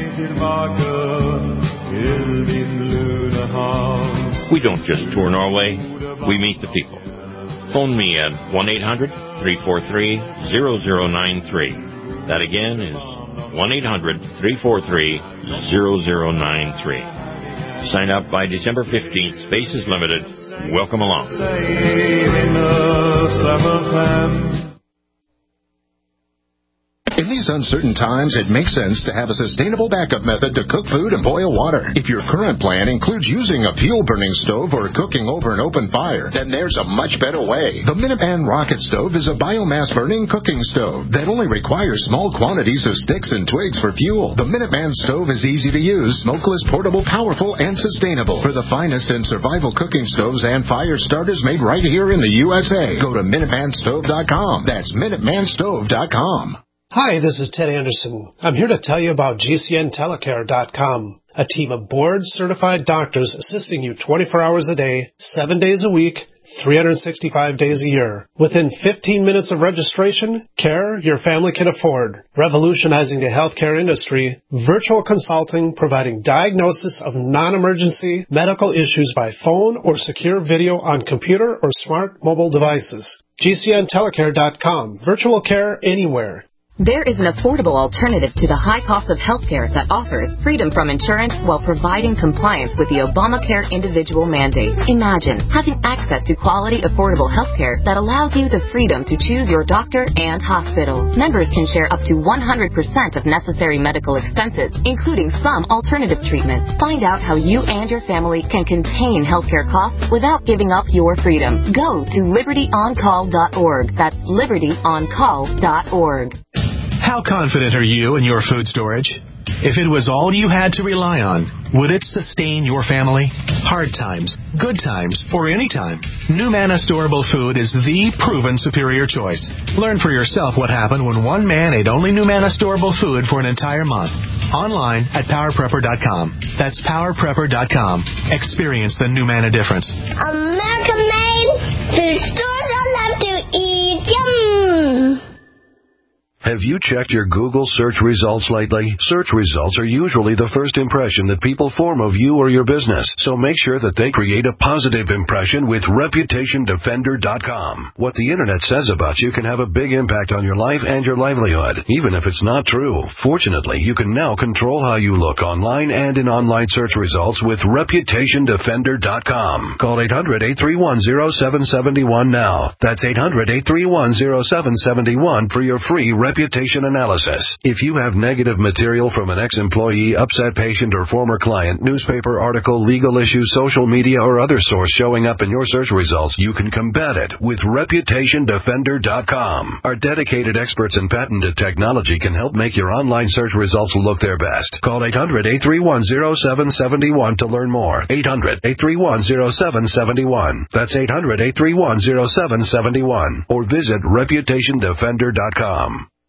We don't just tour Norway, we meet the people. Phone me at 1-800-343-0093. That again is 1-800-343-0093. Sign up by December 15th. Space is limited. Welcome along. In these uncertain times, it makes sense to have a sustainable backup method to cook food and boil water. If your current plan includes using a fuel-burning stove or cooking over an open fire, then there's a much better way. The Minuteman Rocket Stove is a biomass-burning cooking stove that only requires small quantities of sticks and twigs for fuel. The Minuteman Stove is easy to use, smokeless, portable, powerful, and sustainable. For the finest in survival cooking stoves and fire starters made right here in the USA, go to MinutemanStove.com. That's MinutemanStove.com. Hi, this is Ted Anderson. I'm here to tell you about GCNtelecare.com, a team of board-certified doctors assisting you 24 hours a day, 7 days a week, 365 days a year. Within 15 minutes of registration, care your family can afford. Revolutionizing the healthcare industry, virtual consulting providing diagnosis of non-emergency medical issues by phone or secure video on computer or smart mobile devices. GCNtelecare.com. Virtual care anywhere. There is an affordable alternative to the high cost of healthcare that offers freedom from insurance while providing compliance with the Obamacare individual mandate. Imagine having access to quality, affordable healthcare that allows you the freedom to choose your doctor and hospital. Members can share up to 100% of necessary medical expenses, including some alternative treatments. Find out how you and your family can contain healthcare costs without giving up your freedom. Go to libertyoncall.org. That's libertyoncall.org. How confident are you in your food storage? If it was all you had to rely on, would it sustain your family? Hard times, good times, or any time, NuManna Storable Food is the proven superior choice. Learn for yourself what happened when one man ate only NuManna Storable Food for an entire month. Online at PowerPrepper.com. That's PowerPrepper.com. Experience the NuManna difference. American made food stores I love to eat. Yum! Have you checked your Google search results lately? Search results are usually the first impression that people form of you or your business, so make sure that they create a positive impression with ReputationDefender.com. What the Internet says about you can have a big impact on your life and your livelihood, even if it's not true. Fortunately, you can now control how you look online and in online search results with ReputationDefender.com. Call 800-831-0771 now. That's 800-831-0771 for your free reputation analysis. If you have negative material from an ex-employee, upset patient, or former client, newspaper article, legal issue, social media, or other source showing up in your search results, you can combat it with ReputationDefender.com. Our dedicated experts in patented technology can help make your online search results look their best. Call 800-831-0771 to learn more. 800-831-0771. That's 800-831-0771. Or visit ReputationDefender.com.